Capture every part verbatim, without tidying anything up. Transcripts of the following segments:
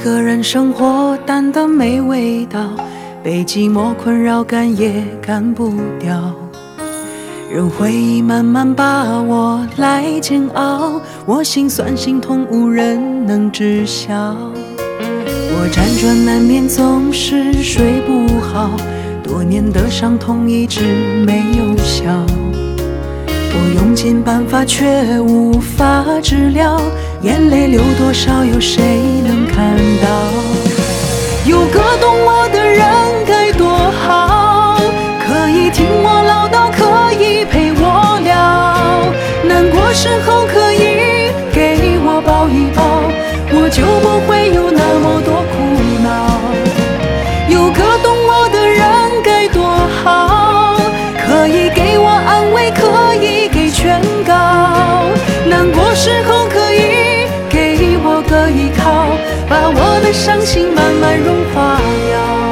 个人生活淡得没味道，被寂寞困扰赶也赶不掉，任回忆慢慢把我来煎熬，我心酸心痛无人能知晓，我辗转难眠总是睡不好，多年的伤痛一直没有消，我用尽办法却无法治疗，眼泪流多少有谁能看到？有个懂我的人该多好，可以听我唠叨，可以陪我聊，难过时候可以给我抱一抱，我就不会有那么多苦恼。有个懂我的人该多好，可以给我安慰，可以给劝告，难过时候可以给我个依靠，把我的伤心慢慢融化掉。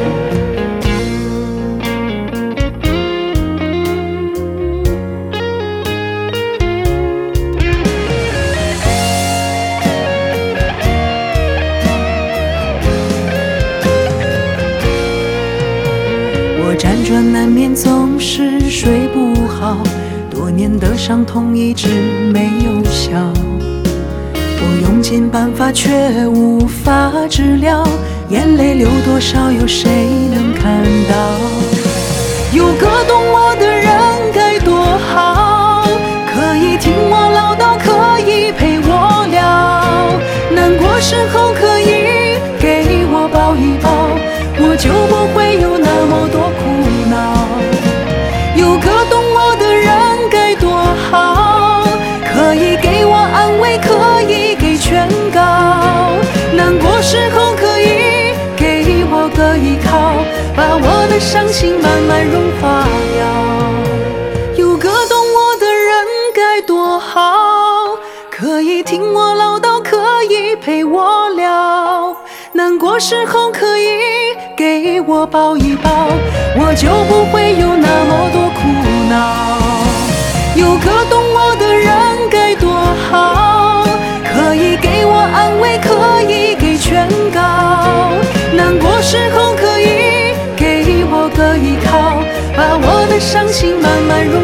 我辗转难眠总是睡不好，多年的伤痛一直没有消，我用尽办法却无法治疗，眼泪流多少有谁能看到？有个懂我的人该多好，可以听我唠叨，可以陪我聊，难过时候可以给我抱一抱，我就不会有那么多苦恼。有个懂我的人该多好，可以给我安慰，可以给劝告，难过时候可以给我个依靠，把我的伤心慢慢融化掉。有个懂我的人该多好，可以听我唠叨，可以陪我聊，难过时候可以给我抱一抱，我就不会有那么多苦恼。有个懂我的人该多好，可以给我安慰，可以给劝告，难过时候可以给我个依靠，把我的伤心慢慢融